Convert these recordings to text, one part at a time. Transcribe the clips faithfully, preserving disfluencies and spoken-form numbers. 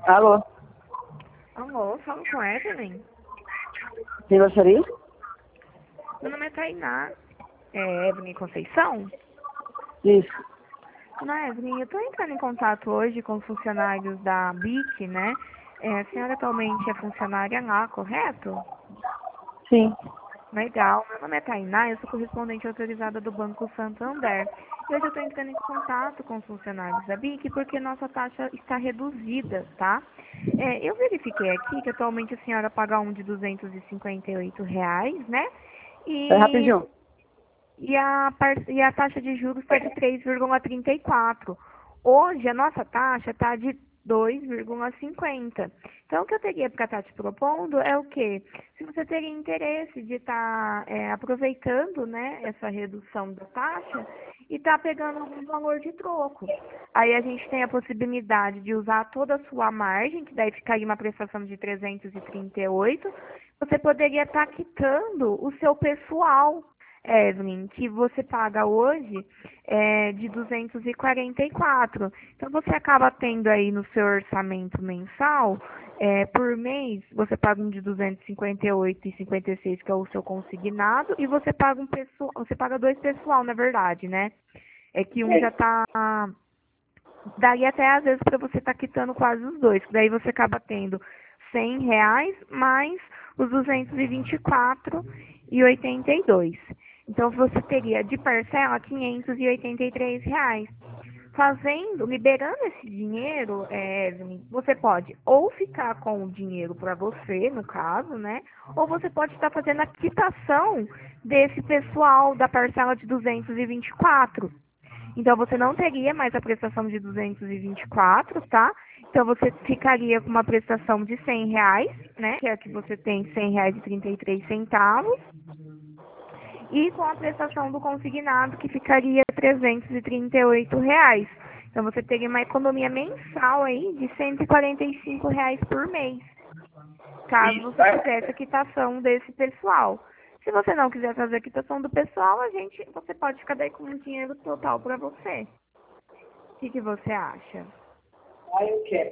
Alô? Alô, falo com a Evelyn. Quem gostaria? Meu nome é Tainá. É Evelyn Conceição? Isso. Dona Evelyn, eu estou entrando em contato hoje com os funcionários da B I C, né? É, a senhora atualmente é funcionária lá, correto? Sim. Legal. Meu nome é Tainá, eu sou correspondente autorizada do Banco Santander. E hoje eu estou entrando em contato com os funcionários da B I C porque nossa taxa está reduzida, tá? É, eu verifiquei aqui que atualmente a senhora paga um de duzentos e cinquenta e oito reais, né? É E, rapidinho. e, a, par- e a taxa de juros está de três vírgula trinta e quatro. Hoje a nossa taxa está de dois vírgula cinquenta. Então, o que eu teria para estar te propondo é o quê? Se você teria interesse de estar é, aproveitando, né, essa redução da taxa e estar pegando algum valor de troco. Aí a gente tem a possibilidade de usar toda a sua margem, que daí ficaria uma prestação de trezentos e trinta e oito. Você poderia estar quitando o seu pessoal, Evelyn, que você paga hoje é, de duzentos e quarenta e quatro. Então, você acaba tendo aí no seu orçamento mensal, é, por mês, você paga um de duzentos e cinquenta e oito e cinquenta e seis, que é o seu consignado, e você paga um pessoal, você paga dois pessoal, na verdade, né? É que um já tá, daí até às vezes para você estar quitando quase os dois, que daí você acaba tendo cem reais mais os duzentos e vinte e quatro e oitenta e dois. Então você teria de parcela quinhentos e oitenta e três reais. Fazendo, liberando esse dinheiro, é, Evelyn, você pode ou ficar com o dinheiro para você, no caso, né? Ou você pode estar fazendo a quitação desse pessoal da parcela de duzentos e vinte e quatro. Então, você não teria mais a prestação de duzentos e vinte e quatro, tá? Então, você ficaria com uma prestação de cem reais, né? Que é a que você tem cem reais e trinta e três centavos. E com a prestação do consignado, que ficaria trezentos e trinta e oito reais. Então, você teria uma economia mensal aí de cento e quarenta e cinco reais por mês, caso você fizesse a quitação desse pessoal. Se você não quiser fazer a quitação do pessoal, a gente, você pode ficar daí com o dinheiro total para você. O que, que você acha? Ah, eu quero.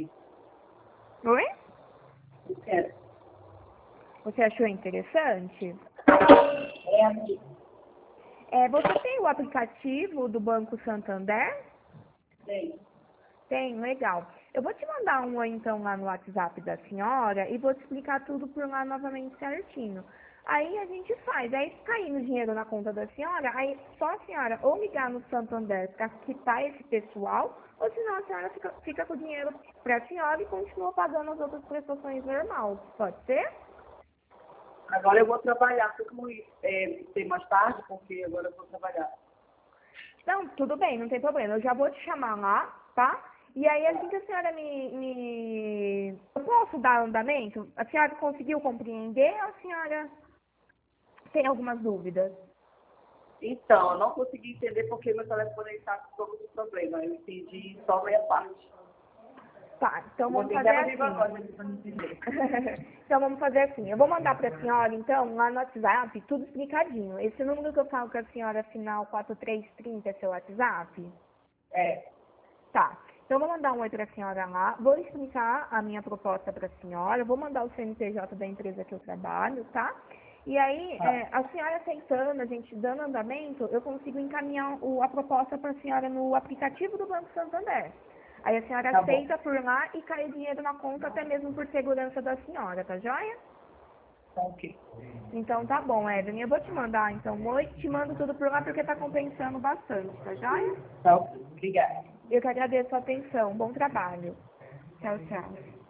Oi? Eu quero. Você achou interessante? É aqui. É, você tem o aplicativo do Banco Santander? Tem. Tem, legal. Eu vou te mandar um oi, então, lá no WhatsApp da senhora e vou te explicar tudo por lá novamente certinho. Aí a gente faz. Aí caindo dinheiro na conta da senhora, aí só a senhora ou ligar no Santander para quitar esse pessoal, ou senão a senhora fica, fica com o dinheiro para a senhora e continua pagando as outras prestações normais. Pode ser? Agora eu vou trabalhar. Foi como é, tem mais tarde, porque agora eu vou trabalhar. Não, tudo bem, não tem problema. Eu já vou te chamar lá, tá? E aí, assim que a senhora me, me... Eu posso dar andamento? A senhora conseguiu compreender ou a senhora tem algumas dúvidas? Então, eu não consegui entender porque meu telefone está com todos os problemas. Eu entendi só a minha parte. Tá, então Vou vamos ter que fazer abrir agora assim. para me entender. Então vamos fazer assim. Eu vou mandar para a senhora, então, lá no WhatsApp, tudo explicadinho. Esse número que eu falo com a senhora, final quatro três três zero, é seu WhatsApp? É. Tá. Então, eu vou mandar um oi para a senhora lá, vou explicar a minha proposta para a senhora, vou mandar o C N P J da empresa que eu trabalho, tá? E aí, Tá. é, a senhora aceitando, a gente dando andamento, eu consigo encaminhar o- a proposta para a senhora no aplicativo do Banco Santander. Aí a senhora Tá bom. aceita por lá e cai o dinheiro na conta, até mesmo por segurança da senhora, tá joia? Tá ok. Então tá bom, Evelyn. Eu vou te mandar, então, um oi, te mando tudo por lá porque tá compensando bastante, tá joia? Tá ok. Obrigada. Eu que agradeço a atenção. Bom trabalho. Tchau, tchau.